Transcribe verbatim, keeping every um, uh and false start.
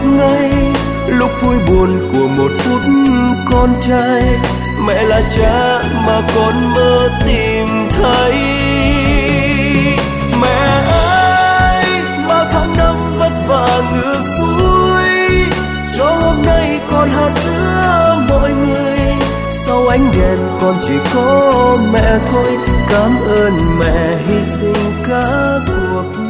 thường ngày, lúc vui buồn của một phút con trai. Mẹ là cha mà con mơ tìm thấy. Mẹ ơi, bao tháng năm vất vả ngược xuôi, cho hôm nay con hạ giữa mọi người. Sau ánh đèn con chỉ có mẹ thôi, cảm ơn mẹ hy sinh cả cuộc